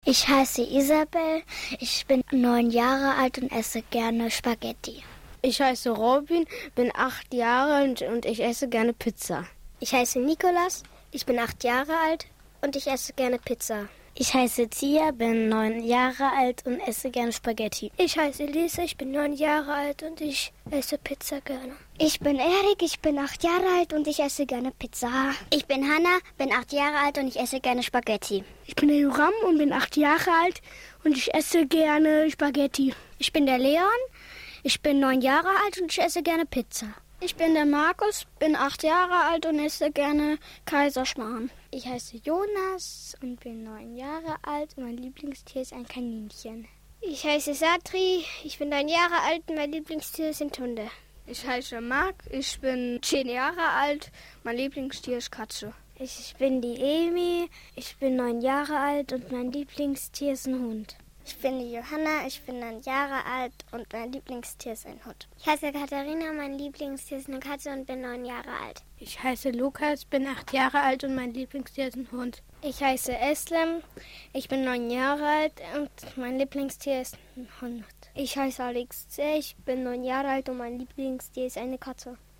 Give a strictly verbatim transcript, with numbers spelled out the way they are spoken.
Ich heiße Isabel, ich bin neun Jahre alt und esse gerne Spaghetti. Ich heiße Robin, bin acht Jahre alt und ich esse gerne Pizza. Ich heiße Nikolas, ich bin acht Jahre alt und ich esse gerne Pizza. Ich heiße Tia, bin neun Jahre alt und esse gerne Spaghetti. Ich heiße Lisa, ich bin neun Jahre alt und ich esse Pizza gerne. Ich bin Erik, ich bin acht Jahre alt und ich esse gerne Pizza. Ich bin Hanna, bin acht Jahre alt und ich esse gerne Spaghetti. Ich bin der Joram und bin acht Jahre alt und ich esse gerne Spaghetti. Ich bin der Leon, ich bin neun Jahre alt und ich esse gerne Pizza. Ich bin der Markus, bin acht Jahre alt und esse gerne Kaiserschmarrn. Ich heiße Jonas und bin neun Jahre alt und mein Lieblingstier ist ein Kaninchen. Ich heiße Satri, ich bin neun Jahre alt und mein Lieblingstier sind Hunde. Ich heiße Marc, ich bin zehn Jahre alt, mein Lieblingstier ist Katze. Ich bin die Emi, ich bin neun Jahre alt und mein Lieblingstier ist ein Hund. Ich bin die Johanna, ich bin neun Jahre alt und mein Lieblingstier ist ein Hund. Ich heiße Katharina, mein Lieblingstier ist eine Katze und bin neun Jahre alt. Ich heiße Lukas, bin acht Jahre alt und mein Lieblingstier ist ein Hund. Ich heiße Eslem, ich bin neun Jahre alt und mein Lieblingstier ist ein Hund. Ich heiße Alex, ich bin neun Jahre alt und mein Lieblingstier ist eine Katze.